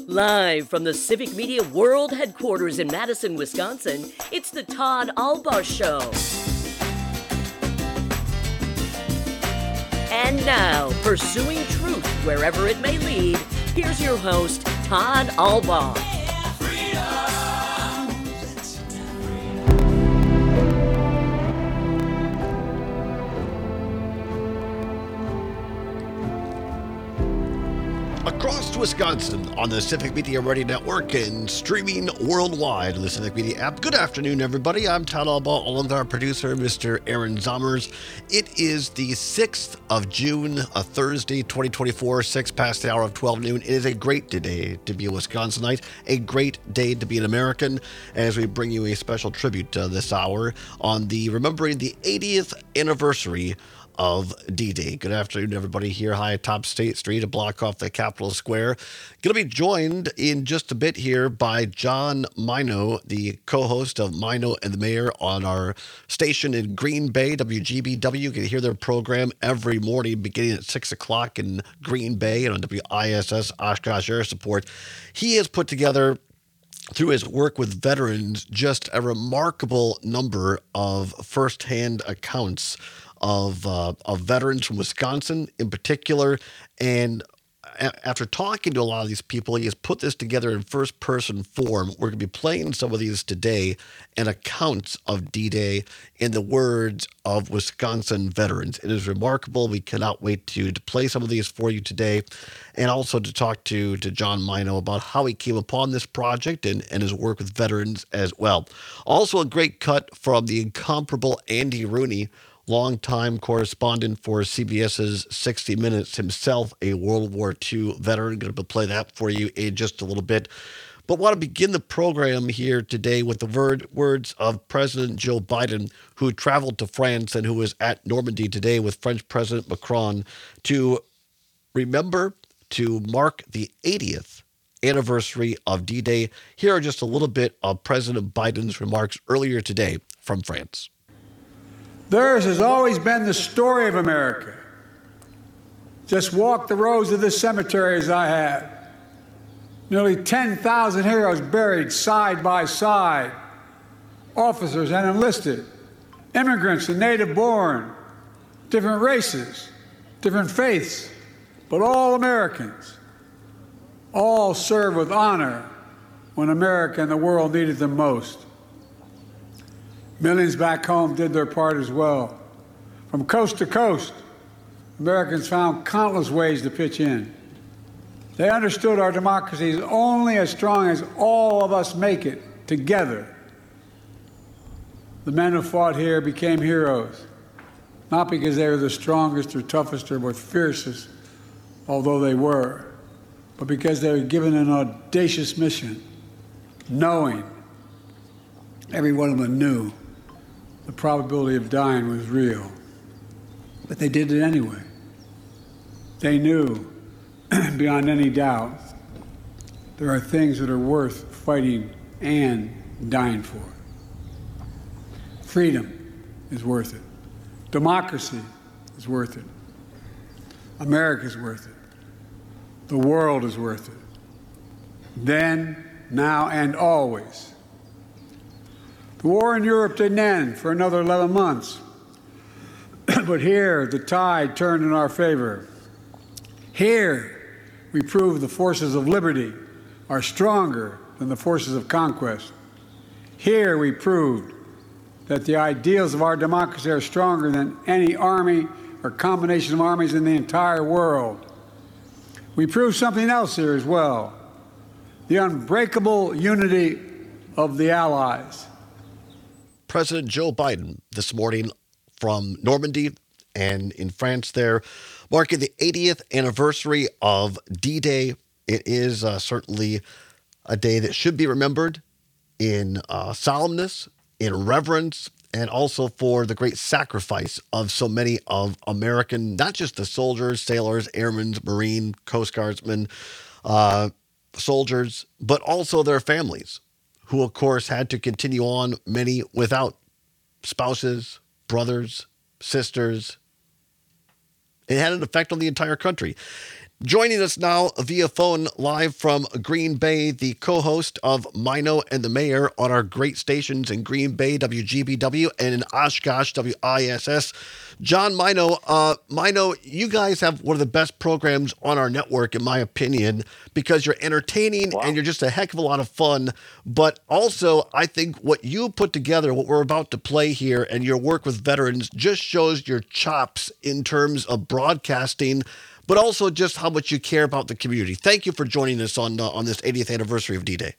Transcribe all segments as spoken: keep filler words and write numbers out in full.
Live from the Civic Media World Headquarters in Madison, Wisconsin, it's the Todd Albaugh Show. And now, pursuing truth wherever it may lead, here's your host, Todd Albaugh. Across Wisconsin on the Civic Media Radio Network and streaming worldwide on the Civic Media app. Good afternoon, everybody. I'm Todd Albaugh, along with our producer, Mister Aaron Zommers. It is the sixth of June, a Thursday, twenty twenty-four, six past the hour of twelve noon. It is a great day to be a Wisconsinite, a great day to be an American, as we bring you a special tribute uh, this hour on the remembering the eightieth anniversary of D-Day. Good afternoon, everybody, here high atop State Street, a block off the Capitol Square. Going to be joined in just a bit here by John Mino, the co-host of Mino and the Mayor on our station in Green Bay, W G B W. You can hear their program every morning beginning at six o'clock in Green Bay and on W I S S Oshkosh Air Support. He has put together, through his work with veterans, just a remarkable number of firsthand accounts of uh, of veterans from Wisconsin in particular. And a- after talking to a lot of these people, he has put this together in first-person form. We're going to be playing some of these today and accounts of D-Day in the words of Wisconsin veterans. It is remarkable. We cannot wait to, to play some of these for you today, and also to talk to, to John Mino about how he came upon this project and, and his work with veterans as well. Also a great cut from the incomparable Andy Rooney, longtime correspondent for C B S's sixty minutes, himself a World War Two veteran. Going to play that for you in just a little bit. But want to begin the program here today with the word, words of President Joe Biden, who traveled to France and who was at Normandy today with French President Macron to remember, to mark the eightieth anniversary of D-Day. Here are just a little bit of President Biden's remarks earlier today from France. Theirs has always been the story of America. Just walk the rows of this cemetery as I have. Nearly ten thousand heroes buried side by side. Officers and enlisted, immigrants and native-born, different races, different faiths, but all Americans. All served with honor when America and the world needed them most. Millions back home did their part as well. From coast to coast, Americans found countless ways to pitch in. They understood our democracy is only as strong as all of us make it together. The men who fought here became heroes, not because they were the strongest or toughest or most fiercest, although they were, but because they were given an audacious mission, knowing, every one of them knew, the probability of dying was real. But they did it anyway. They knew, beyond any doubt, there are things that are worth fighting and dying for. Freedom is worth it. Democracy is worth it. America is worth it. The world is worth it. Then, now, and always. The war in Europe didn't end for another eleven months. But here, the tide turned in our favor. Here, we proved the forces of liberty are stronger than the forces of conquest. Here, we proved that the ideals of our democracy are stronger than any army or combination of armies in the entire world. We proved something else here as well, the unbreakable unity of the Allies. President Joe Biden this morning from Normandy and in France there, marking the eightieth anniversary of D-Day. It is uh, certainly a day that should be remembered in uh, solemnness, in reverence, and also for the great sacrifice of so many of American, not just the soldiers, sailors, airmen, Marine, Coast Guardsmen, uh, soldiers, but also their families, who, of course, had to continue on, many without spouses, brothers, sisters. It had an effect on the entire country. Joining us now via phone live from Green Bay, the co-host of Mino and the Mayor on our great stations in Green Bay, W G B W, and in Oshkosh, W I S S. John Mino, uh, Mino, you guys have one of the best programs on our network, in my opinion, because you're entertaining wow. and you're just a heck of a lot of fun. But also, I think what you put together, what we're about to play here, and your work with veterans just shows your chops in terms of broadcasting, but also just how much you care about the community. Thank you for joining us on uh, on this eightieth anniversary of D-Day.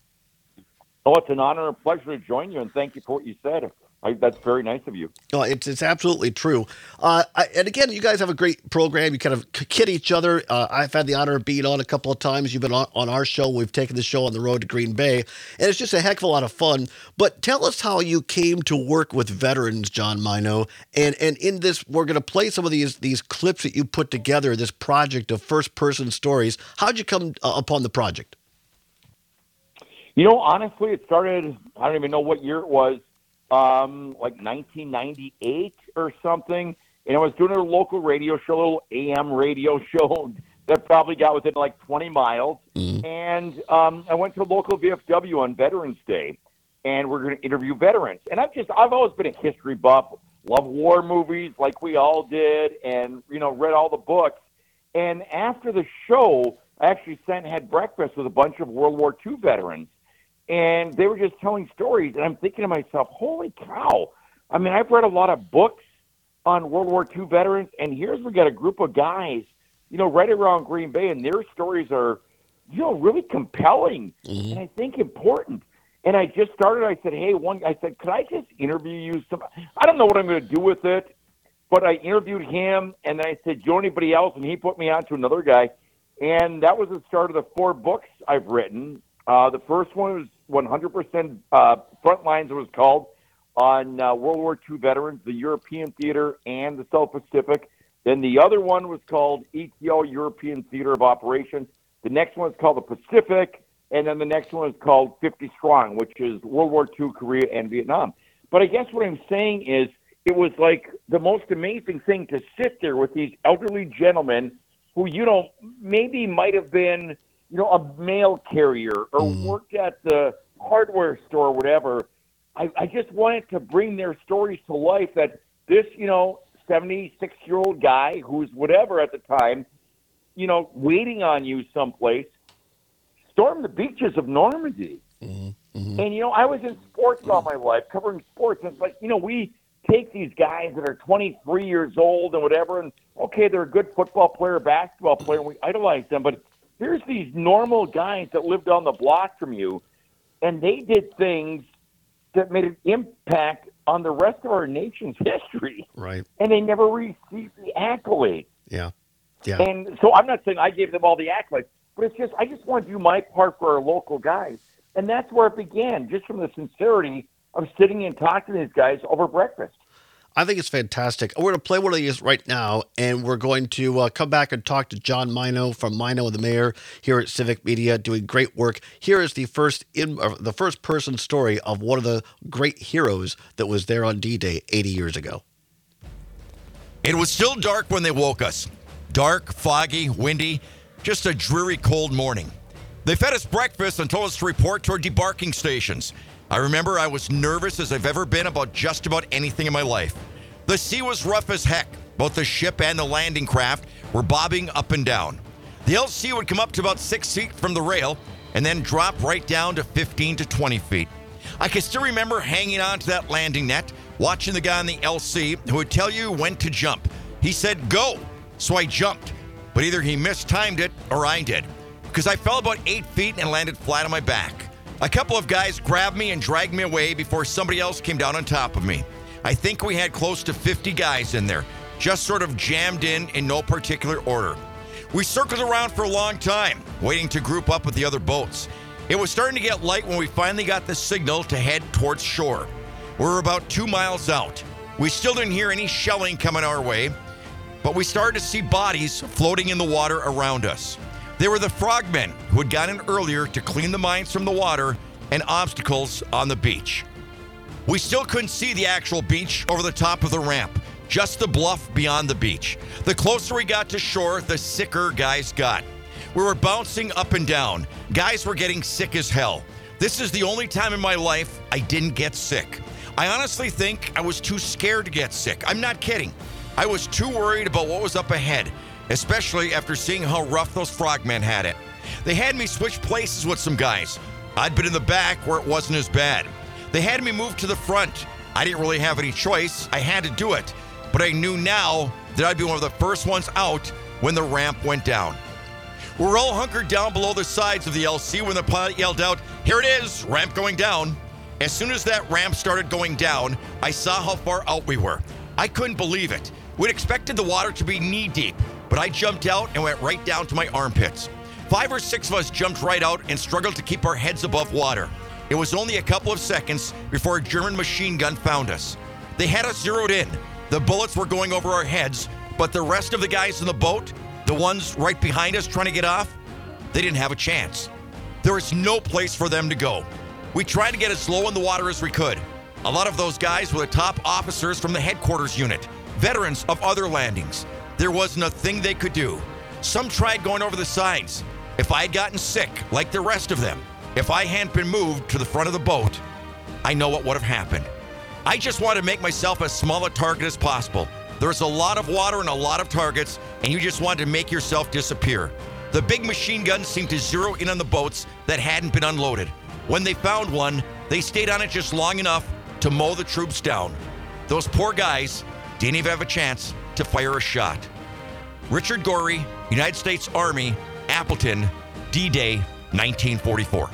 Oh, it's an honor and pleasure to join you, and thank you for what you said. I, that's very nice of you. Oh, it's it's absolutely true. Uh, I, and again, you guys have a great program. You kind of kid each other. Uh, I've had the honor of being on a couple of times. You've been on, on our show. We've taken the show on the road to Green Bay, and it's just a heck of a lot of fun. But tell us how you came to work with veterans, John Mino. And and in this, we're going to play some of these these clips that you put together, this project of first-person stories. How'd you come uh, upon the project? You know, honestly, it started, I don't even know what year it was, um, like nineteen ninety-eight or something. And I was doing a local radio show, a little A M radio show that probably got within like twenty miles. Mm-hmm. And um, I went to a local V F W on Veterans Day, and we're going to interview veterans. And I've just, I've always been a history buff, love war movies like we all did, and, you know, read all the books. And after the show, I actually sat and had breakfast with a bunch of World War Two veterans. And they were just telling stories, and I'm thinking to myself, holy cow. I mean, I've read a lot of books on World War Two veterans, and here's we got a group of guys, you know, right around Green Bay, and their stories are, you know, really compelling mm-hmm. and I think important. And I just started, I said, hey, one, I said, could I just interview you? Some, I don't know what I'm going to do with it, but I interviewed him, and then I said, do you know anybody else? And he put me on to another guy, and that was the start of the four books I've written. Uh, the first one was one hundred percent uh, Frontlines, it was called, on uh, World War Two veterans, the European theater, and the South Pacific. Then the other one was called E T O, European Theater of Operations. The next one is called the Pacific, and then the next one is called fifty Strong, which is World War Two, Korea, and Vietnam. But I guess what I'm saying is it was like the most amazing thing to sit there with these elderly gentlemen who, you know, maybe might have been, you know, a mail carrier or mm. worked at the hardware store or whatever. I, I just wanted to bring their stories to life, that this, you know, seventy-six-year-old guy who's whatever at the time, you know, waiting on you someplace, stormed the beaches of Normandy. Mm-hmm. Mm-hmm. And, you know, I was in sports all my life, covering sports. And it's like, you know, we take these guys that are twenty-three years old and whatever, and, okay, they're a good football player, basketball player, and we idolize them, but here's these normal guys that lived on the block from you, and they did things that made an impact on the rest of our nation's history. Right. And they never received the accolades. Yeah. Yeah. And so I'm not saying I gave them all the accolades, but it's just, I just want to do my part for our local guys. And that's where it began, just from the sincerity of sitting and talking to these guys over breakfast. I think it's fantastic. We're going to play one of these right now, and we're going to uh, come back and talk to John Mino from Mino and the Mayor here at Civic Media, doing great work. Here is the first in uh, the first person story of one of the great heroes that was there on D-Day eighty years ago. It was still dark when they woke us. Dark, foggy, windy, just a dreary cold morning. They fed us breakfast and told us to report to our debarking stations. I remember I was nervous as I've ever been about just about anything in my life. The sea was rough as heck. Both the ship and the landing craft were bobbing up and down. The L C would come up to about six feet from the rail and then drop right down to fifteen to twenty feet. I can still remember hanging on to that landing net, watching the guy on the L C who would tell you when to jump. He said, go. So I jumped, but either he mistimed it or I did, because I fell about eight feet and landed flat on my back. A couple of guys grabbed me and dragged me away before somebody else came down on top of me. I think we had close to fifty guys in there, just sort of jammed in in no particular order. We circled around for a long time, waiting to group up with the other boats. It was starting to get light when we finally got the signal to head towards shore. We were about two miles out. We still didn't hear any shelling coming our way, but we started to see bodies floating in the water around us. They were the frogmen who had gotten in earlier to clean the mines from the water and obstacles on the beach. We still couldn't see the actual beach over the top of the ramp, just the bluff beyond the beach. The closer we got to shore, the sicker guys got. We were bouncing up and down. Guys were getting sick as hell. This is the only time in my life I didn't get sick. I honestly think I was too scared to get sick. I'm not kidding. I was too worried about what was up ahead, especially after seeing how rough those frogmen had it. They had me switch places with some guys. I'd been in the back where it wasn't as bad. They had me move to the front. I didn't really have any choice. I had to do it. But I knew now that I'd be one of the first ones out when the ramp went down. We were all hunkered down below the sides of the L C when the pilot yelled out, "Here it is, ramp going down." As soon as that ramp started going down, I saw how far out we were. I couldn't believe it. We'd expected the water to be knee deep, but I jumped out and went right down to my armpits. Five or six of us jumped right out and struggled to keep our heads above water. It was only a couple of seconds before a German machine gun found us. They had us zeroed in. The bullets were going over our heads, but the rest of the guys in the boat, the ones right behind us trying to get off, they didn't have a chance. There was no place for them to go. We tried to get as low in the water as we could. A lot of those guys were the top officers from the headquarters unit, veterans of other landings. There wasn't a thing they could do. Some tried going over the sides. If I had gotten sick, like the rest of them, if I hadn't been moved to the front of the boat, I know what would have happened. I just wanted to make myself as small a target as possible. There's a lot of water and a lot of targets, and you just wanted to make yourself disappear. The big machine guns seemed to zero in on the boats that hadn't been unloaded. When they found one, they stayed on it just long enough to mow the troops down. Those poor guys didn't even have a chance to fire a shot. Richard Gorey, United States Army, Appleton, D-Day, nineteen forty-four.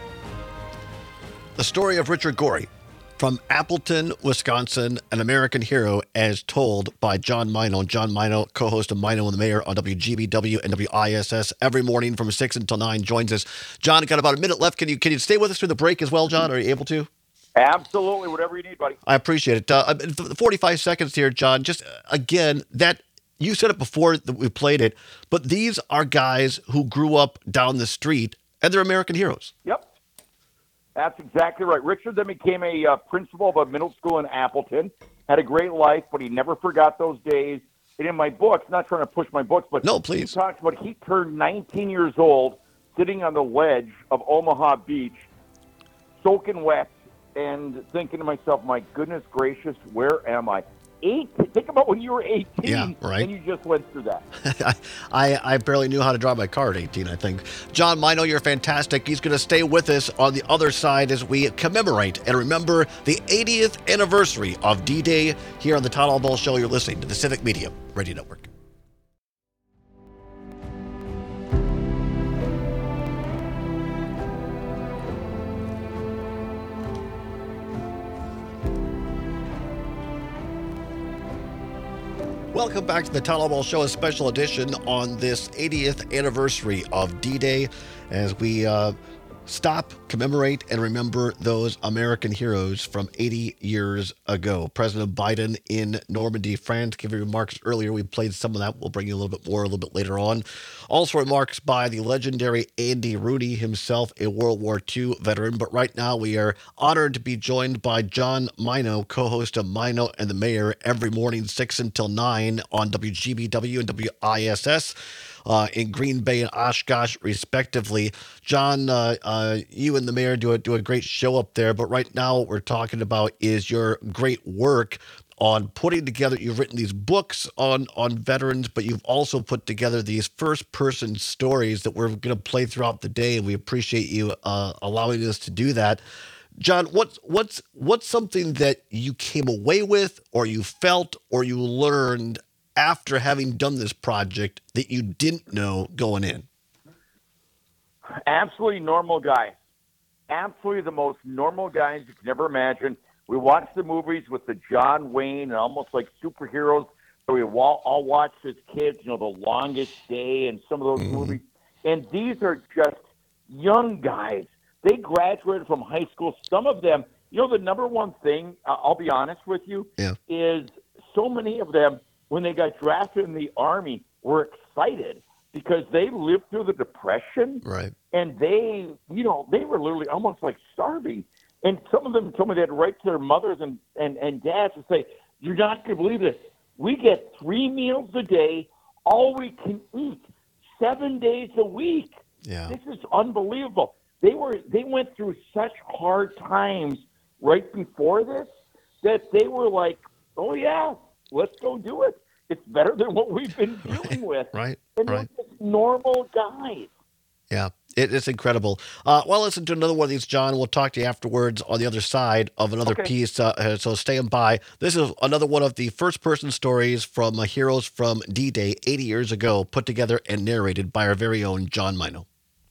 The story of Richard Gorey from Appleton, Wisconsin, an American hero, as told by John Mino. John Mino, co-host of Mino and the Mayor on W G B W and W I S S every morning from six until nine, joins us. John, got about a minute left. Can you can you stay with us through the break as well, John? Are you able to? Absolutely, whatever you need, buddy. I appreciate it. Uh, forty-five seconds here, John. Just, uh, again, that you said it before that we played it, but these are guys who grew up down the street, and they're American heroes. Yep. That's exactly right. Richard then became a uh, principal of a middle school in Appleton, had a great life, but he never forgot those days. And in my books, not trying to push my books, but no, please. He talks about he turned nineteen years old, sitting on the ledge of Omaha Beach, soaking wet, and thinking to myself, my goodness gracious, where am I? Eight. Think about when you were eighteen, yeah, right. And you just went through that. I, I barely knew how to drive my car at eighteen, I think. John Mino, you're fantastic. He's going to stay with us on the other side as we commemorate and remember the eightieth anniversary of D-Day here on the Todd All Ball Show. You're listening to the Civic Media Radio Network. Welcome back to the Todd All Ball Show, a special edition on this eightieth anniversary of D-Day as we uh, stop, commemorate, and remember those American heroes from eighty years ago. President Biden in Normandy, France, giving remarks earlier. We played some of that. We'll bring you a little bit more a little bit later on. Also remarks by the legendary Andy Rooney, himself a World War Two veteran. But right now we are honored to be joined by John Mino, co-host of Mino and the Mayor, every morning, six until nine on W G B W and W I S S. Uh, in Green Bay and Oshkosh, respectively. John, uh, uh, you and the Mayor do a, do a great show up there, but right now what we're talking about is your great work on putting together, you've written these books on, on veterans, but you've also put together these first-person stories that we're going to play throughout the day, and we appreciate you uh, allowing us to do that. John, what's what's what's something that you came away with, or you felt, or you learned after having done this project that you didn't know going in? Absolutely normal guys. Absolutely the most normal guys you could ever imagine. We watched the movies with the John Wayne and almost like superheroes that we all, all watched as kids, you know, The Longest Day and some of those mm-hmm. movies. And these are just young guys. They graduated from high school. Some of them, you know, the number one thing, I'll be honest with you, yeah. is so many of them, when they got drafted in the Army, were excited because they lived through the Depression. Right. And they, you know, they were literally almost like starving. And some of them told me they had to write to their mothers and, and, and dads and say, you're not going to believe this. We get three meals a day, all we can eat, seven days a week. Yeah. This is unbelievable. They were they went through such hard times right before this that they were like, oh, yeah, let's go do it. It's better than what we've been dealing with. Right, and right. they're just normal guys. Yeah, it, it's incredible. Uh, well, listen to another one of these, John. We'll talk to you afterwards on the other side of another Okay. piece, uh, so stay by. This is another one of the first-person stories from uh, Heroes from D-Day eighty years ago, put together and narrated by our very own John Mino.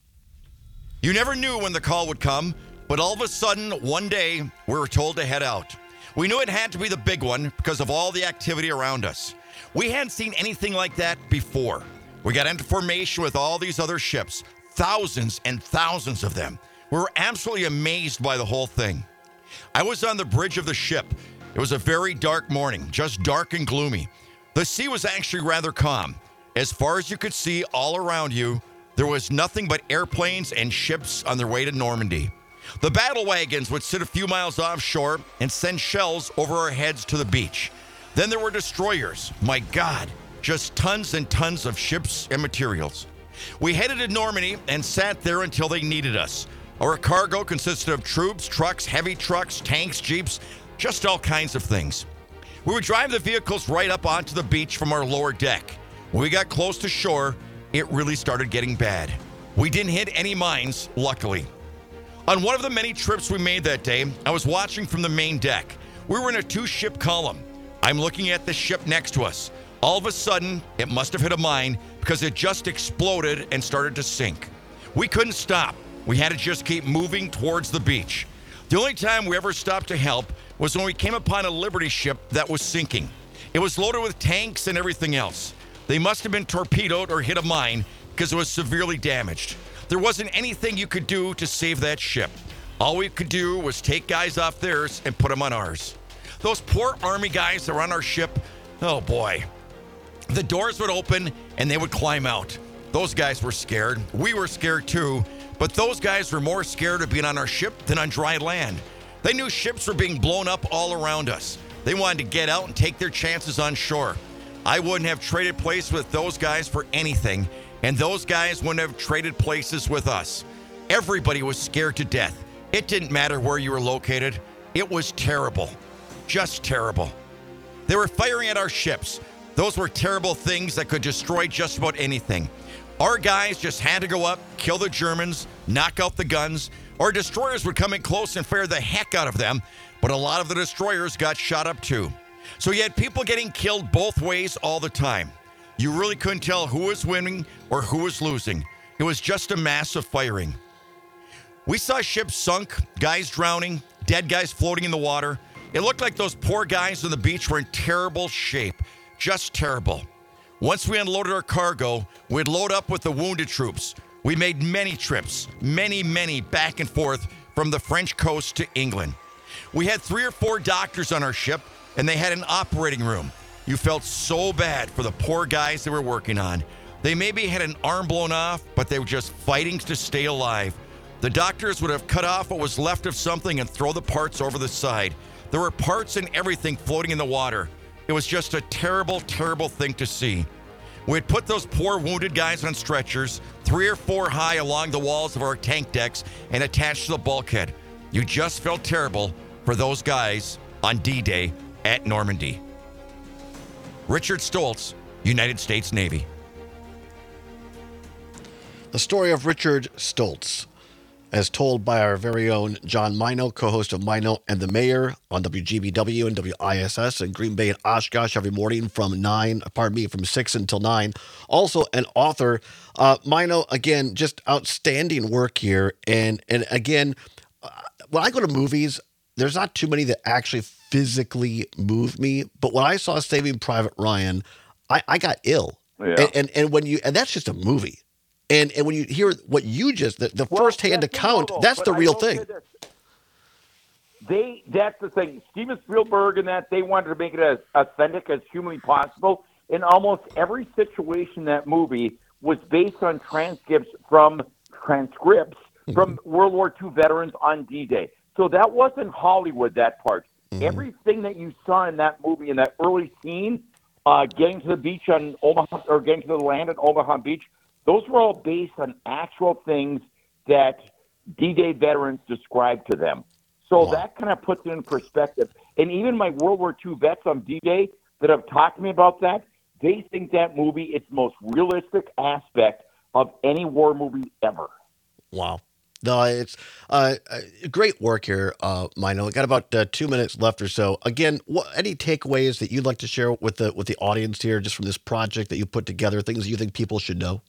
You never knew when the call would come, but all of a sudden, one day, we were told to head out. We knew it had to be the big one because of all the activity around us. We hadn't seen anything like that before. We got into formation with all these other ships, thousands and thousands of them. We were absolutely amazed by the whole thing. I was on the bridge of the ship. It was a very dark morning, just dark and gloomy. The sea was actually rather calm. As far as you could see all around you, there was nothing but airplanes and ships on their way to Normandy. The battle wagons would sit a few miles offshore and send shells over our heads to the beach. Then there were destroyers. My God, just tons and tons of ships and materials. We headed to Normandy and sat there until they needed us. Our cargo consisted of troops, trucks, heavy trucks, tanks, jeeps, just all kinds of things. We would drive the vehicles right up onto the beach from our lower deck. When we got close to shore, it really started getting bad. We didn't hit any mines, luckily. On one of the many trips we made that day, I was watching from the main deck. We were in a two-ship column. I'm looking at the ship next to us. All of a sudden, it must have hit a mine because it just exploded and started to sink. We couldn't stop. We had to just keep moving towards the beach. The only time we ever stopped to help was when we came upon a Liberty ship that was sinking. It was loaded with tanks and everything else. They must have been torpedoed or hit a mine because it was severely damaged. There wasn't anything you could do to save that ship. All we could do was take guys off theirs and put them on ours. Those poor Army guys that were on our ship, oh boy. The doors would open and they would climb out. Those guys were scared. We were scared too, but those guys were more scared of being on our ship than on dry land. They knew ships were being blown up all around us. They wanted to get out and take their chances on shore. I wouldn't have traded places with those guys for anything, and those guys wouldn't have traded places with us. Everybody was scared to death. It didn't matter where you were located. It was terrible. Just terrible. They were firing at our ships. Those were terrible things that could destroy just about anything. Our guys just had to go up, kill the Germans, knock out the guns. Our destroyers would come in close and fire the heck out of them, but a lot of the destroyers got shot up too. So you had people getting killed both ways all the time. You really couldn't tell who was winning or who was losing. It was just a massive firing. We saw ships sunk, guys drowning, dead guys floating in the water. It looked like those poor guys on the beach were in terrible shape, just terrible. Once we unloaded our cargo, we'd load up with the wounded troops. We made many trips, many, many back and forth from the French coast to England. We had three or four doctors on our ship, and they had an operating room. You felt so bad for the poor guys they were working on. They maybe had an arm blown off, but they were just fighting to stay alive. The doctors would have cut off what was left of something and throw the parts over the side. There were parts and everything floating in the water. It was just a terrible, terrible thing to see. We'd put those poor wounded guys on stretchers, three or four high along the walls of our tank decks and attached to the bulkhead. You just felt terrible for those guys on D-Day at Normandy. Richard Stoltz, United States Navy. The story of Richard Stoltz, as told by our very own John Mino, co-host of Mino and the Mayor on W G B W and W I S S in Green Bay and Oshkosh every morning from nine, pardon me, from six until nine. Also an author. Uh, Mino, again, just outstanding work here. And, and again, uh, when I go to movies, there's not too many that actually physically move me. But when I saw Saving Private Ryan, I, I got ill. Yeah. And, and and when you and that's just a movie. And and when you hear what you just the, the Well, first-hand that's account, the rule, that's but the I real will thing. say this. They that's the thing. Steven Spielberg and that they wanted to make it as authentic as humanly possible. In almost every situation, that movie was based on transcripts from transcripts from World War Two veterans on D-Day. So that wasn't Hollywood. That part, Mm-hmm. everything that you saw in that movie in that early scene, uh, getting to the beach on Omaha, or getting to the land at Omaha Beach, those were all based on actual things that D-Day veterans described to them. So Wow. that kind of puts it in perspective. And even my World War Two vets on D-Day that have talked to me about that, they think that movie is the most realistic aspect of any war movie ever. Wow. No, it's uh, uh, great work here, uh, Mino. We got about uh, two minutes left or so. Again, what, any takeaways that you'd like to share with the with the audience here, just from this project that you put together, things you think people should know?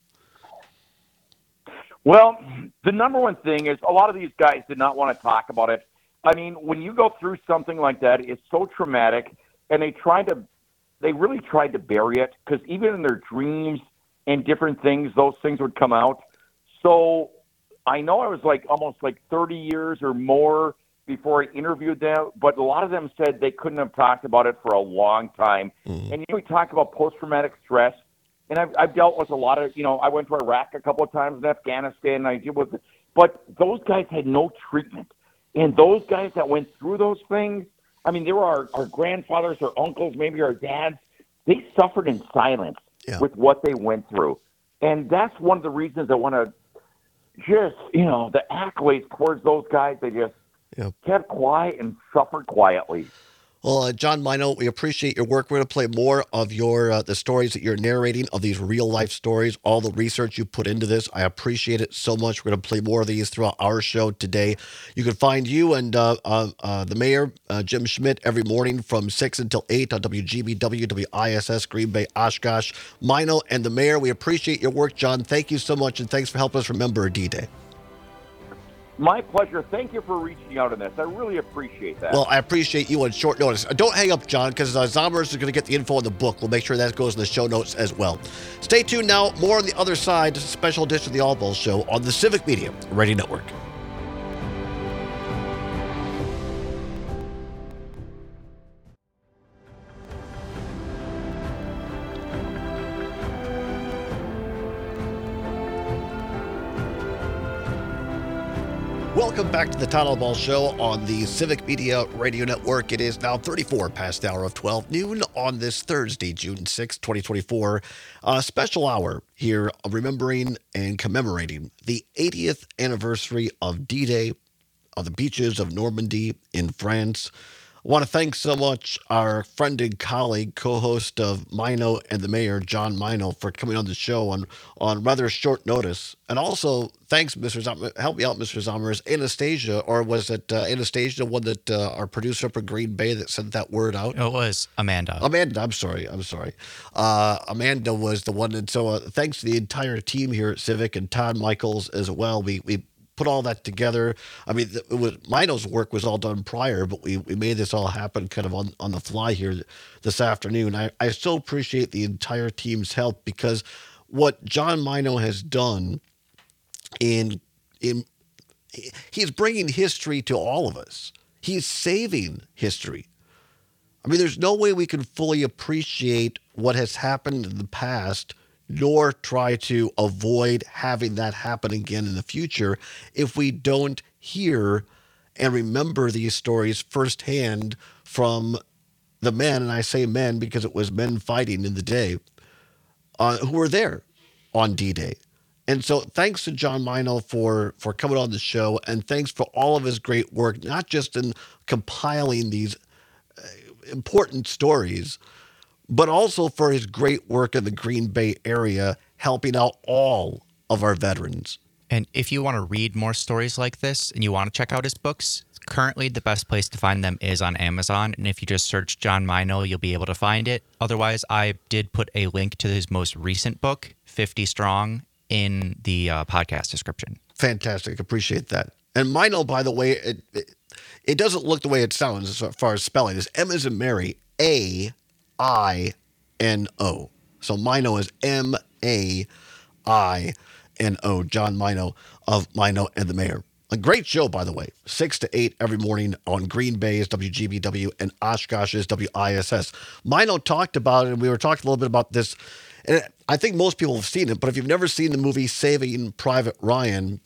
Well, the number one thing is a lot of these guys did not want to talk about it. I mean, when you go through something like that, it's so traumatic, and they tried to, they really tried to bury it, because even in their dreams and different things, those things would come out. So I know I was like almost like thirty years or more before I interviewed them, but a lot of them said they couldn't have talked about it for a long time. Mm-hmm. And you know, we talk about post-traumatic stress, and I've, I've dealt with a lot of, you know, I went to Iraq a couple of times, in Afghanistan, and I deal with it. But those guys had no treatment. And those guys that went through those things, I mean, they were our, our grandfathers or uncles, maybe our dads. They suffered in silence yeah. with what they went through. And that's one of the reasons I want to just, you know, the accolades towards those guys, they just yep. kept quiet and suffered quietly. Well, uh, John Mino, we appreciate your work. We're going to play more of your uh, the stories that you're narrating, of these real-life stories, all the research you put into this. I appreciate it so much. We're going to play more of these throughout our show today. You can find you and uh, uh, uh, the mayor, uh, Jim Schmidt, every morning from six until eight on W G B W, W I S S, Green Bay, Oshkosh. Mino and the mayor, we appreciate your work, John. Thank you so much, and thanks for helping us remember D-Day. My pleasure. Thank you for reaching out on this. I really appreciate that. Well, I appreciate you on short notice. Don't hang up, John, because uh, Zombers is going to get the info on the book. We'll make sure that goes in the show notes as well. Stay tuned now. More on the other side. A special edition of the All Balls Show on the Civic Media Radio Network. Welcome back to the Todd All Balls Show on the Civic Media Radio Network. It is now thirty-four past the hour of twelve noon on this Thursday, June sixth, twenty twenty-four. A special hour here remembering and commemorating the eightieth anniversary of D-Day on the beaches of Normandy in France. I want to thank so much our friend and colleague, co-host of Mino and the Mayor, John Mino, for coming on the show on, on rather short notice. And also, thanks, Mister Zommers. Help me out, Mister Zommers. Anastasia, or was it uh, Anastasia, the one that uh, our producer for Green Bay that sent that word out? It was Amanda. Amanda, I'm sorry. I'm sorry. Uh, Amanda was the one. And so uh, thanks to the entire team here at Civic and Todd Michaels as well. We we put all that together. I mean, it was, Mino's work was all done prior, but we, we made this all happen kind of on, on the fly here this afternoon. I, I still appreciate the entire team's help, because what John Mino has done in, in he's bringing history to all of us. He's saving history. I mean, there's no way we can fully appreciate what has happened in the past, nor try to avoid having that happen again in the future, if we don't hear and remember these stories firsthand from the men, and I say men because it was men fighting in the day, uh, who were there on D-Day. And so thanks to John Mino for, for coming on the show, and thanks for all of his great work, not just in compiling these uh, important stories, but also for his great work in the Green Bay area, helping out all of our veterans. And if you want to read more stories like this and you want to check out his books, currently the best place to find them is on Amazon. And if you just search John Mino, you'll be able to find it. Otherwise, I did put a link to his most recent book, fifty Strong, in the uh, podcast description. Fantastic. Appreciate that. And Mino, by the way, it, it, it doesn't look the way it sounds as far as spelling. It's M as in Mary, A I N O. So Mino is M A I N O. John Mino of Mino and the Mayor. A great show, by the way. six to eight every morning on Green Bay's W G B W and Oshkosh's W I S S. Mino talked about it, and we were talking a little bit about this. And I think most people have seen it, but if you've never seen the movie Saving Private Ryan,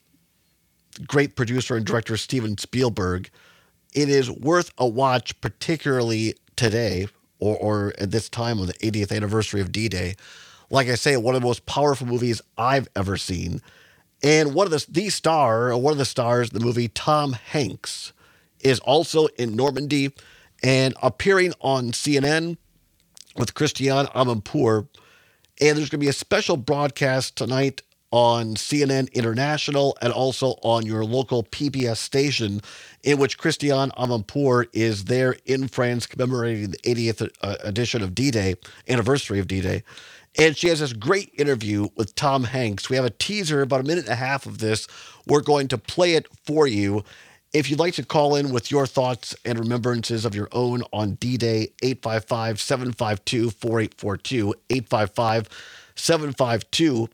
great producer and director Steven Spielberg, it is worth a watch, particularly today, or, or at this time on the eightieth anniversary of D-Day. Like I say, one of the most powerful movies I've ever seen. And one of the, the star, one of the stars in the movie, Tom Hanks, is also in Normandy and appearing on C N N with Christiane Amanpour. And there's going to be a special broadcast tonight on C N N International and also on your local P B S station, in which Christiane Amanpour is there in France commemorating the eightieth uh, edition of D-Day, anniversary of D-Day. And she has this great interview with Tom Hanks. We have a teaser, about a minute and a half of this. We're going to play it for you. If you'd like to call in with your thoughts and remembrances of your own on D-Day, eight five five, seven five two, four eight four two, eight five five, seven five two,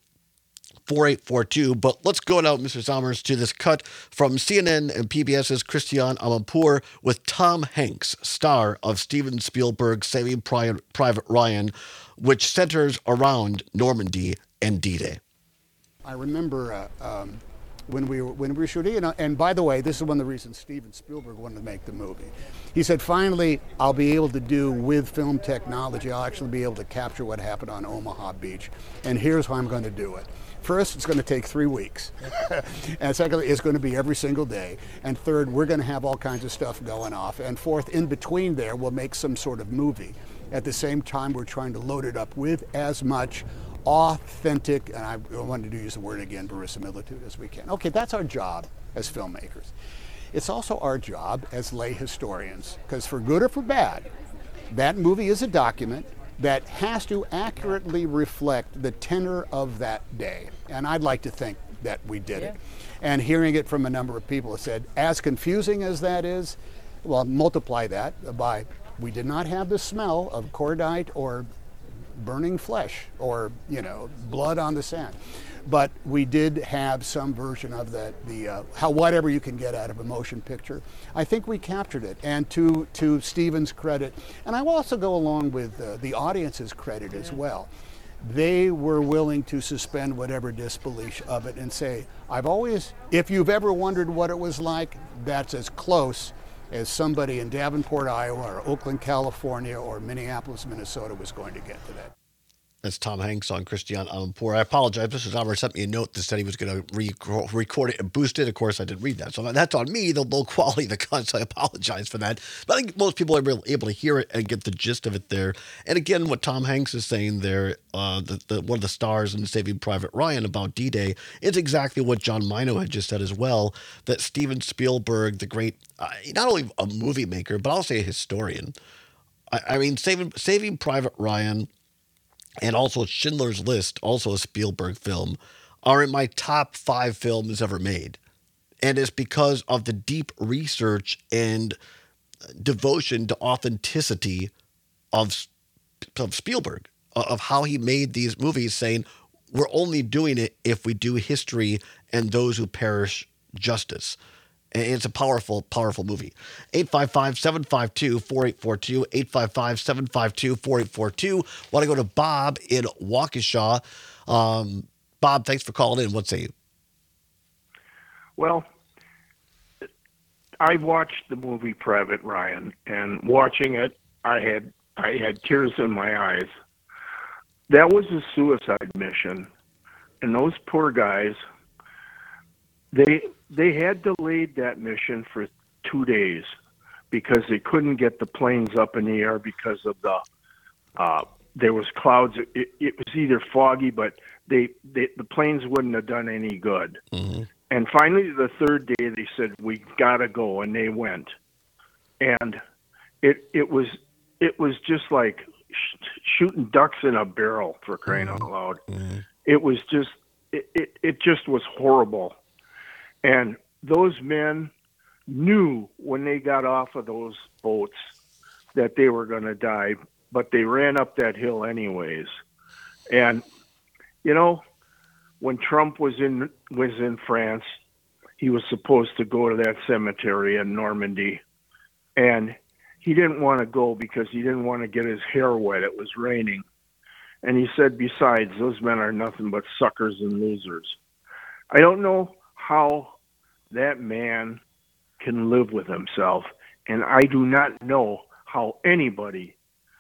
four eight four two. But let's go now, Mister Sommers, to this cut from C N N and PBS's Christiane Amanpour with Tom Hanks, star of Steven Spielberg's Saving Private Ryan, which centers around Normandy and D-Day. I remember uh, um, when we were when we were shooting, and, and by the way, this is one of the reasons Steven Spielberg wanted to make the movie. He said, finally, I'll be able to do, with film technology, I'll actually be able to capture what happened on Omaha Beach, and here's how I'm going to do it. First, it's going to take three weeks. And secondly, it's going to be every single day. And third, we're going to have all kinds of stuff going off. And fourth, in between there, we'll make some sort of movie. At the same time, we're trying to load it up with as much authentic, and I wanted to use the word again, verisimilitude as we can. Okay, that's our job as filmmakers. It's also our job as lay historians, because for good or for bad, that movie is a document that has to accurately reflect the tenor of that day. And I'd like to think that we did yeah. it. And hearing it from a number of people who said, as confusing as that is, well, multiply that by, we did not have the smell of cordite or burning flesh or, you know, blood on the sand. But we did have some version of that, the uh, how whatever you can get out of a motion picture. I think we captured it, and to to Steven's credit, and I will also go along with uh, the audience's credit as well. They were willing to suspend whatever disbelief of it and say, I've always, if you've ever wondered what it was like, that's as close as somebody in Davenport, Iowa, or Oakland, California, or Minneapolis, Minnesota was going to get to that. That's Tom Hanks on Christiane Amanpour. I apologize. Mister Sommer sent me a note that said he was going to re- record it and boost it. Of course, I didn't read that. So that's on me, the low quality of the content. I apologize for that. But I think most people are able to hear it and get the gist of it there. And again, what Tom Hanks is saying there, uh, the, the, one of the stars in Saving Private Ryan about D-Day, is exactly what John Mino had just said as well, that Steven Spielberg, the great, uh, not only a movie maker, but I'll say a historian. I, I mean, Saving, Saving Private Ryan and also Schindler's List, also a Spielberg film, are in my top five films ever made. And it's because of the deep research and devotion to authenticity of, of Spielberg, of how he made these movies, saying, we're only doing it if we do history and those who perish justice. And it's a powerful, powerful movie. eight five five, seven five two, four eight four two, eight five five, seven five two, four eight four two. Want to go to Bob in Waukesha. Um, Bob, thanks for calling in. What say you? Well, I watched the movie Private Ryan, and watching it, I had I had tears in my eyes. That was a suicide mission, and those poor guys, they they had delayed that mission for two days because they couldn't get the planes up in the air because of the uh, there was clouds. It, it was either foggy, but they, they the planes wouldn't have done any good. Mm-hmm. And finally, the third day, they said, "We gotta go," and they went. And it it was it was just like sh- shooting ducks in a barrel, for crying mm-hmm. out loud. Mm-hmm. It was just it, it it just was horrible. And those men knew when they got off of those boats that they were going to die, but they ran up that hill anyways. And, you know, when Trump was in was in France, he was supposed to go to that cemetery in Normandy. And he didn't want to go because he didn't want to get his hair wet. It was raining. And he said, besides, those men are nothing but suckers and losers. I don't know how that man can live with himself, and I do not know how anybody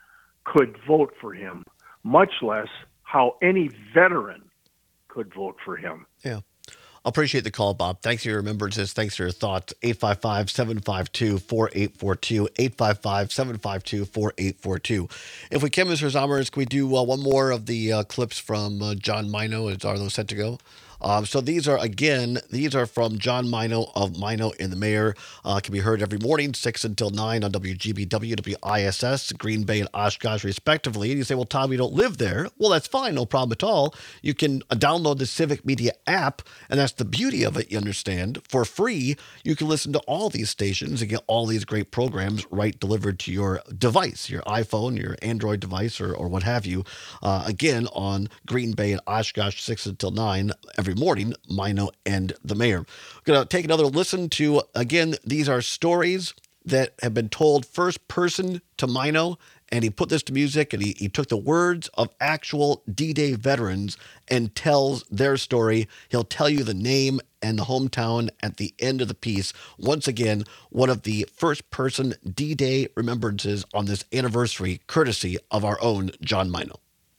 could vote for him, much less how any veteran could vote for him. Yeah. I appreciate the call, Bob. Thanks for your remembrances. Thanks for your thoughts. eight five five, seven five two, four eight four two, eight five five, seven five two, four eight four two. If we can, Mister Zommers, can we do uh, one more of the uh, clips from uh, John Mino? Are those set to go? Um, so these are, again, these are from John Mino of Mino and the Mayor. Uh, can be heard every morning, six until nine on W G B W, W I S S, Green Bay and Oshkosh, respectively. And you say, well, Tom, you don't live there. Well, that's fine. No problem at all. You can uh, download the Civic Media app, and that's the beauty of it, you understand. For free, you can listen to all these stations and get all these great programs right delivered to your device, your iPhone, your Android device, or, or what have you. Uh, again, on Green Bay and Oshkosh, six until nine every morning, Mino and the Mayor. We're going to take another listen to, again, these are stories that have been told first person to Mino, and he put this to music, and he, he took the words of actual D-Day veterans and tells their story. He'll tell you the name and the hometown at the end of the piece. Once again, one of the first person D-Day remembrances on this anniversary, courtesy of our own John Mino.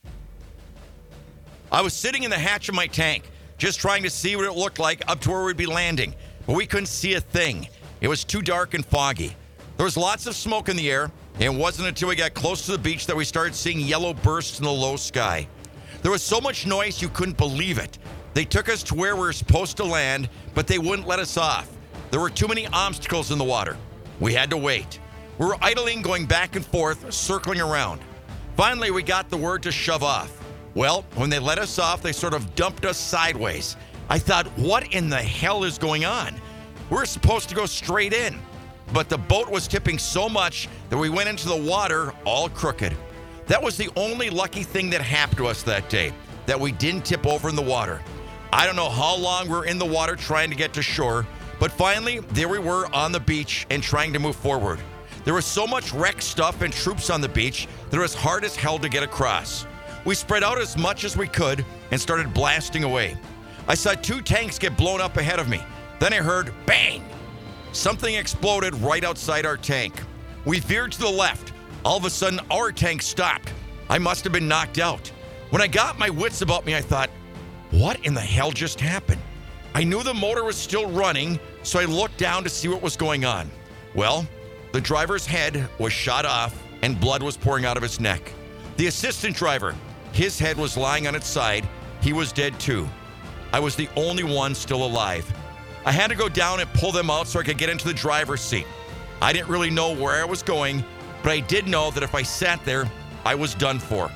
I was sitting in the hatch of my tank, just trying to see what it looked like up to where we'd be landing, but we couldn't see a thing. It was too dark and foggy. There was lots of smoke in the air, and it wasn't until we got close to the beach that we started seeing yellow bursts in the low sky. There was so much noise you couldn't believe it. They took us to where we were supposed to land, but they wouldn't let us off. There were too many obstacles in the water. We had to wait. We were idling, going back and forth, circling around. Finally, we got the word to shove off. Well, when they let us off, they sort of dumped us sideways. I thought, what in the hell is going on? We're supposed to go straight in. But the boat was tipping so much that we went into the water all crooked. That was the only lucky thing that happened to us that day, that we didn't tip over in the water. I don't know how long we were in the water trying to get to shore, but finally, there we were on the beach and trying to move forward. There was so much wrecked stuff and troops on the beach that it was hard as hell to get across. We spread out as much as we could and started blasting away. I saw two tanks get blown up ahead of me. Then I heard bang. Something exploded right outside our tank. We veered to the left. All of a sudden, our tank stopped. I must have been knocked out. When I got my wits about me, I thought, what in the hell just happened? I knew the motor was still running, so I looked down to see what was going on. Well, the driver's head was shot off and blood was pouring out of his neck. The assistant driver, his head was lying on its side. He was dead too. I was the only one still alive. I had to go down and pull them out so I could get into the driver's seat. I didn't really know where I was going, but I did know that if I sat there, I was done for.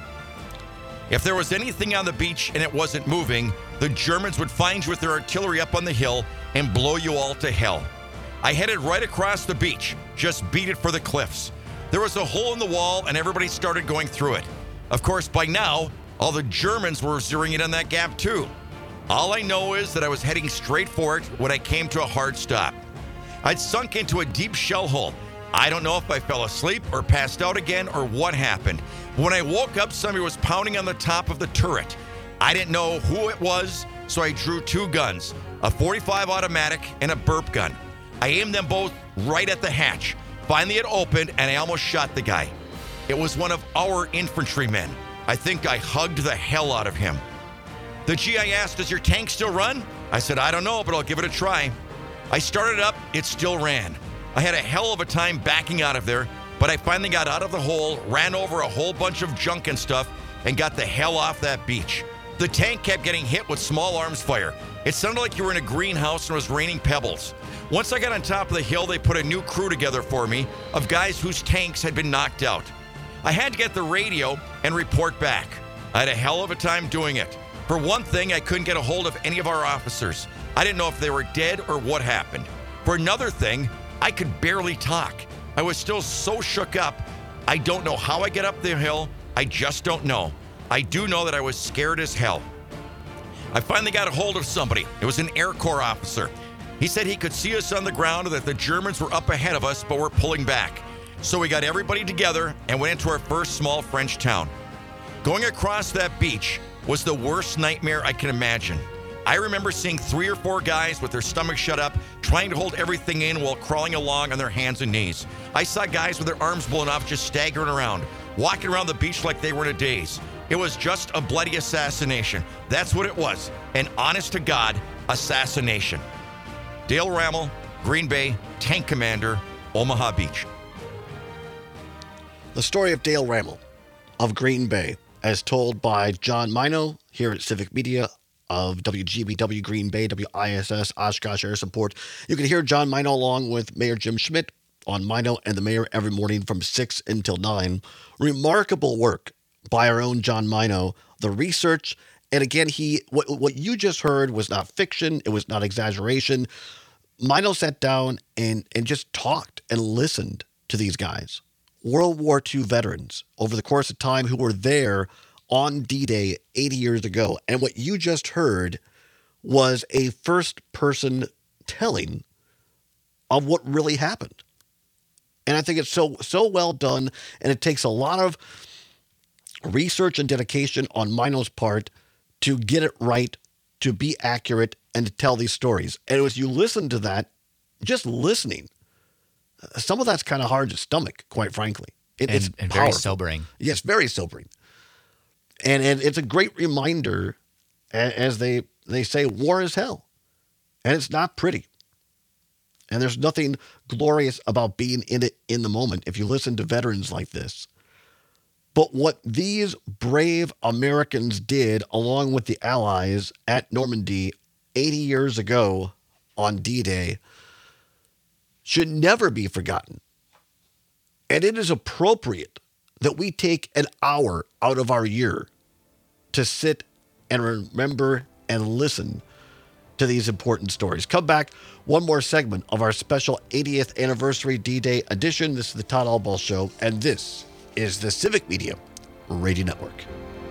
If there was anything on the beach and it wasn't moving, the Germans would find you with their artillery up on the hill and blow you all to hell. I headed right across the beach, just beat it for the cliffs. There was a hole in the wall and everybody started going through it. Of course, by now, all the Germans were zeroing in on that gap too. All I know is that I was heading straight for it when I came to a hard stop. I'd sunk into a deep shell hole. I don't know if I fell asleep or passed out again or what happened. When I woke up, somebody was pounding on the top of the turret. I didn't know who it was, so I drew two guns, a forty-five automatic and a burp gun. I aimed them both right at the hatch. Finally, it opened, and I almost shot the guy. It was one of our infantrymen. I think I hugged the hell out of him. The G I asked, does your tank still run? I said, I don't know, but I'll give it a try. I started up, it still ran. I had a hell of a time backing out of there, but I finally got out of the hole, ran over a whole bunch of junk and stuff, and got the hell off that beach. The tank kept getting hit with small arms fire. It sounded like you were in a greenhouse and it was raining pebbles. Once I got on top of the hill, they put a new crew together for me of guys whose tanks had been knocked out. I had to get the radio and report back. I had a hell of a time doing it. For one thing, I couldn't get a hold of any of our officers. I didn't know if they were dead or what happened. For another thing, I could barely talk. I was still so shook up. I don't know how I get up the hill. I just don't know. I do know that I was scared as hell. I finally got a hold of somebody. It was an Air Corps officer. He said he could see us on the ground and that the Germans were up ahead of us, but were pulling back. So we got everybody together and went into our first small French town. Going across that beach was the worst nightmare I can imagine. I remember seeing three or four guys with their stomachs shut up, trying to hold everything in while crawling along on their hands and knees. I saw guys with their arms blown off just staggering around. walking around the beach like they were in a daze. It was just a bloody assassination. That's what it was. An honest-to-God assassination. Dale Rammel, Green Bay, Tank Commander, Omaha Beach. The story of Dale Rammel of Green Bay, as told by John Mino here at Civic Media of W G B W Green Bay, W I S S, Oshkosh Air Support. You can hear John Mino along with Mayor Jim Schmidt on Mino and the Mayor every morning from six until nine. Remarkable work by our own John Mino. The research, and again, he what, what you just heard was not fiction. It was not exaggeration. Mino sat down and, and just talked and listened to these guys. World War Two veterans over the course of time who were there on D-Day eighty years ago. And what you just heard was a first-person telling of what really happened. And I think it's so so well done, and it takes a lot of research and dedication on Mino's part to get it right, to be accurate, and to tell these stories. And as you listen to that, just listening, some of that's kind of hard to stomach, quite frankly. It, and, it's and powerful. very sobering. Yes, very sobering. And and it's a great reminder, as they, they say, war is hell. And it's not pretty. And there's nothing glorious about being in it in the moment if you listen to veterans like this. But what these brave Americans did, along with the Allies at Normandy eighty years ago on D-Day, should never be forgotten. And it is appropriate that we take an hour out of our year to sit and remember and listen to these important stories. Come back, one more segment of our special eightieth anniversary D-Day edition. This is the Todd Albaugh Show, and this is the Civic Media Radio Network.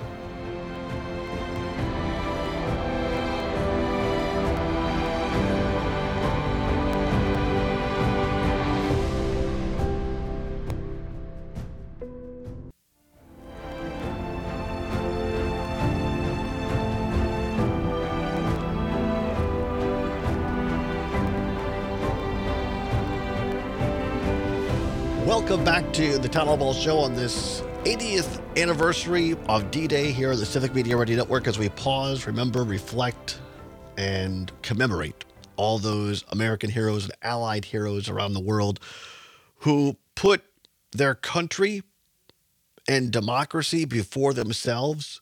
Welcome back to the Todd Albaugh Show on this eightieth anniversary of D-Day here at the Civic Media Radio Network, as we pause, remember, reflect, and commemorate all those American heroes and Allied heroes around the world who put their country and democracy before themselves.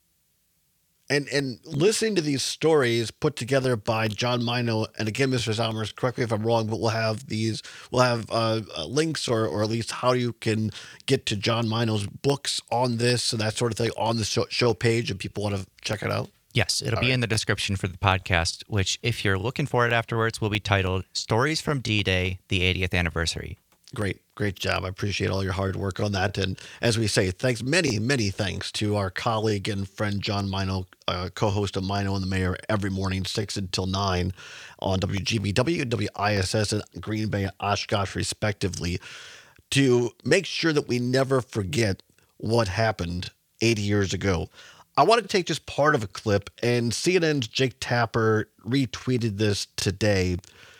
And and listening to these stories put together by John Mino, and again, Mister Zomers, correct me if I'm wrong, but we'll have these, we'll have uh, links or or at least how you can get to John Mino's books on this and that sort of thing on the show, show page, if people want to check it out. Yes, it'll All be right. in the description for the podcast, which, if you're looking for it afterwards, will be titled Stories from D-Day, the eightieth Anniversary. Great, great job. I appreciate all your hard work on that. And as we say, thanks, many, many thanks to our colleague and friend John Mino, uh, co-host of Mino and the Mayor every morning, six until nine on W G B W, W I S S, and Green Bay and Oshkosh, respectively, to make sure that we never forget what happened eighty years ago. I wanted to take just part of a clip, and C N N's Jake Tapper retweeted this today.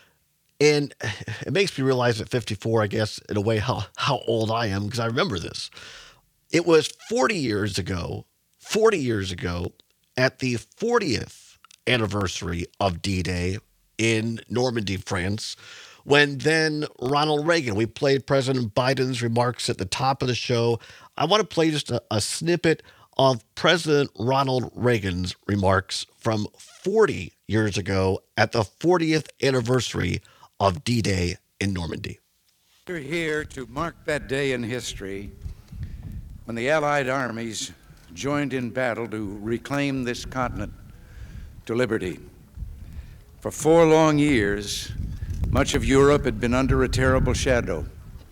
And it makes me realize at fifty-four, I guess, in a way, how, how old I am, because I remember this. It was forty years ago, forty years ago, at the fortieth anniversary of D-Day in Normandy, France, when then Ronald Reagan, we played President Biden's remarks at the top of the show. I want to play just a, a snippet of President Ronald Reagan's remarks from forty years ago at the fortieth anniversary of D-Day in Normandy. We're here to mark that day in history when the Allied armies joined in battle to reclaim this continent to liberty. For four long years, much of Europe had been under a terrible shadow.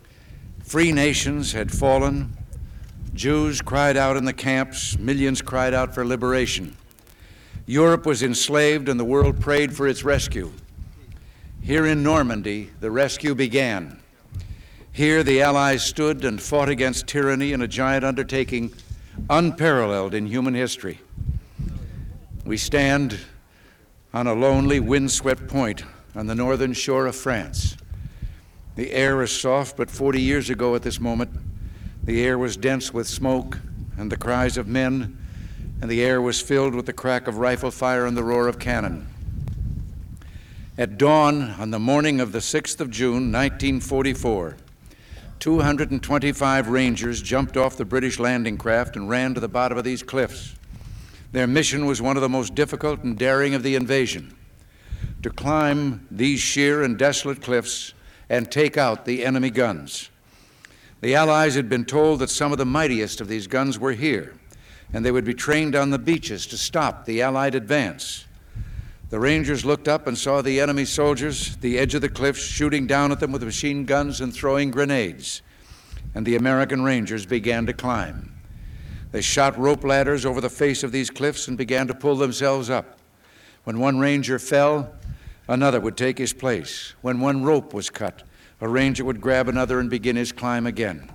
Free nations had fallen. Jews cried out in the camps. Millions cried out for liberation. Europe was enslaved, and the world prayed for its rescue. Here in Normandy, the rescue began. Here, the Allies stood and fought against tyranny in a giant undertaking unparalleled in human history. We stand on a lonely, windswept point on the northern shore of France. The air is soft, but forty years ago at this moment, The air was dense with smoke and the cries of men, and the air was filled with the crack of rifle fire and the roar of cannon. At dawn on the morning of the sixth of June, nineteen forty-four, two hundred twenty-five Rangers jumped off the British landing craft and ran to the bottom of these cliffs. Their mission was one of the most difficult and daring of the invasion: to climb these sheer and desolate cliffs and take out the enemy guns. The Allies had been told that some of the mightiest of these guns were here, and they would be trained on the beaches to stop the Allied advance. The Rangers looked up and saw the enemy soldiers at the edge of the cliffs shooting down at them with machine guns and throwing grenades, and the American Rangers began to climb. They shot rope ladders over the face of these cliffs and began to pull themselves up. When one Ranger fell, another would take his place. When one rope was cut, a Ranger would grab another and begin his climb again.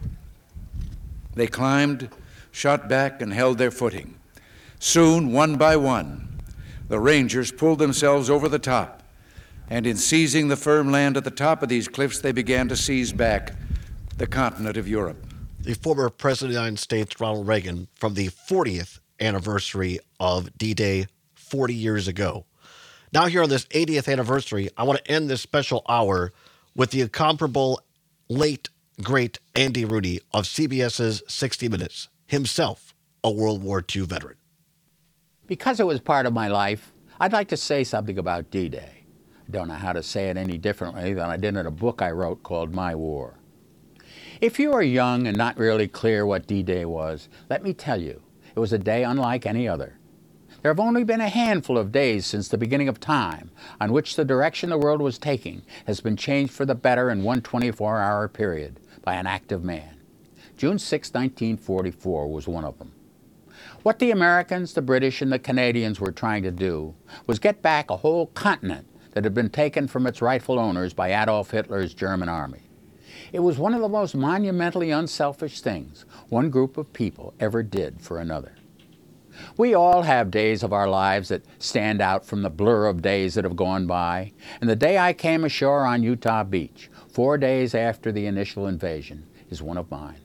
They climbed, shot back, and held their footing. Soon, one by one, the Rangers pulled themselves over the top, and in seizing the firm land at the top of these cliffs, they began to seize back the continent of Europe. The former President of the United States, Ronald Reagan, from the fortieth anniversary of D-Day forty years ago. Now here on this eightieth anniversary, I want to end this special hour with the incomparable late, great Andy Rooney of CBS's sixty minutes, himself a World War Two veteran. Because it was part of my life, I'd like to say something about D-Day. I don't know how to say it any differently than I did in a book I wrote called My War. If you are young and not really clear what D-Day was, let me tell you, it was a day unlike any other. There have only been a handful of days since the beginning of time on which the direction the world was taking has been changed for the better in one twenty-four hour period by an active man. June sixth, nineteen forty-four was one of them. What the Americans, the British, and the Canadians were trying to do was get back a whole continent that had been taken from its rightful owners by Adolf Hitler's German army. It was one of the most monumentally unselfish things one group of people ever did for another. We all have days of our lives that stand out from the blur of days that have gone by, and the day I came ashore on Utah Beach, four days after the initial invasion, is one of mine.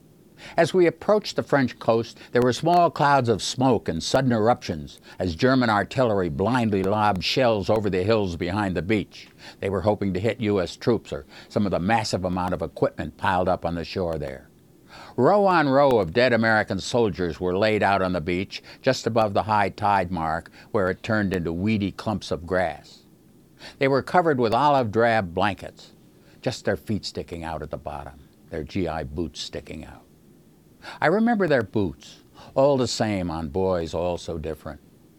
As we approached the French coast, there were small clouds of smoke and sudden eruptions as German artillery blindly lobbed shells over the hills behind the beach. They were hoping to hit U S troops or some of the massive amount of equipment piled up on the shore there. Row on row of dead American soldiers were laid out on the beach just above the high tide mark where it turned into weedy clumps of grass. They were covered with olive drab blankets, just their feet sticking out at the bottom, their G I boots sticking out. I remember their boots, all the same on boys all so different.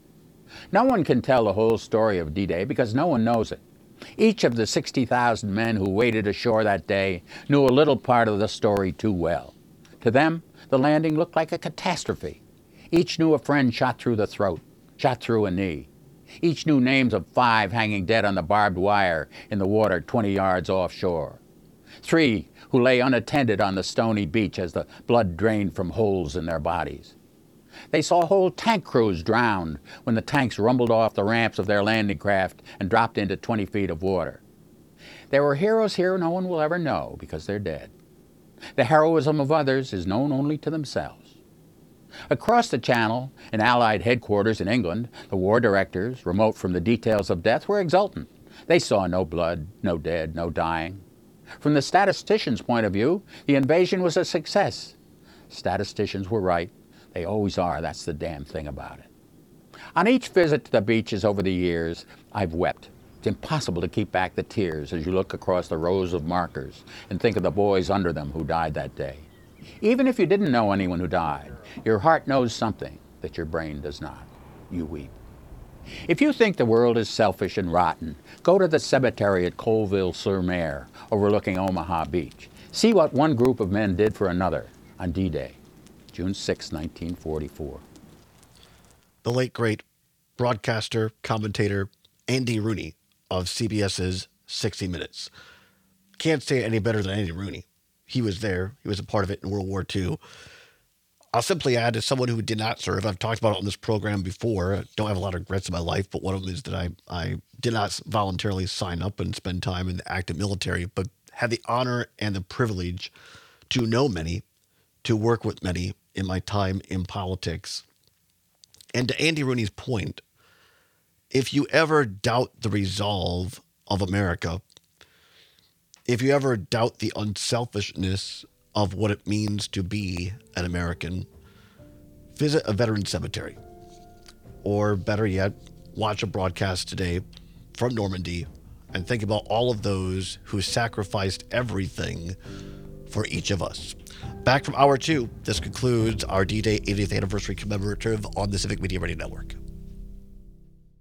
No one can tell the whole story of D-Day because no one knows it. Each of the sixty thousand men who waded ashore that day knew a little part of the story too well. To them, the landing looked like a catastrophe. Each knew a friend shot through the throat, shot through a knee. Each knew names of five hanging dead on the barbed wire in the water twenty yards offshore. Three who lay unattended on the stony beach as the blood drained from holes in their bodies. They saw whole tank crews drowned when the tanks rumbled off the ramps of their landing craft and dropped into twenty feet of water. There were heroes here no one will ever know because they're dead. The heroism of others is known only to themselves. Across the Channel, in Allied headquarters in England, the war directors, remote from the details of death, were exultant. They saw no blood, no dead, no dying. From the statisticians' point of view, the invasion was a success. Statisticians were right. They always are. That's the damn thing about it. On each visit to the beaches over the years, I've wept. It's impossible to keep back the tears as you look across the rows of markers and think of the boys under them who died that day. Even if you didn't know anyone who died, your heart knows something that your brain does not. You weep. If you think the world is selfish and rotten, go to the cemetery at Colville-sur-Mer, overlooking Omaha Beach. See what one group of men did for another on D-Day, June sixth, nineteen forty-four. The late, great broadcaster, commentator, Andy Rooney of CBS's sixty minutes. Can't say it any better than Andy Rooney. He was there. He was a part of it in World War Two. I'll simply add, as someone who did not serve, I've talked about it on this program before. I don't have a lot of regrets in my life, but one of them is that I, I did not voluntarily sign up and spend time in the active military, but had the honor and the privilege to know many to work with many in my time in politics. And to Andy Rooney's point, if you ever doubt the resolve of America, if you ever doubt the unselfishness of what it means to be an American, visit a veteran cemetery. Or better yet, watch a broadcast today from Normandy and think about all of those who sacrificed everything for each of us. Back from hour two, this concludes our D-Day eightieth anniversary commemorative on the Civic Media Radio Network.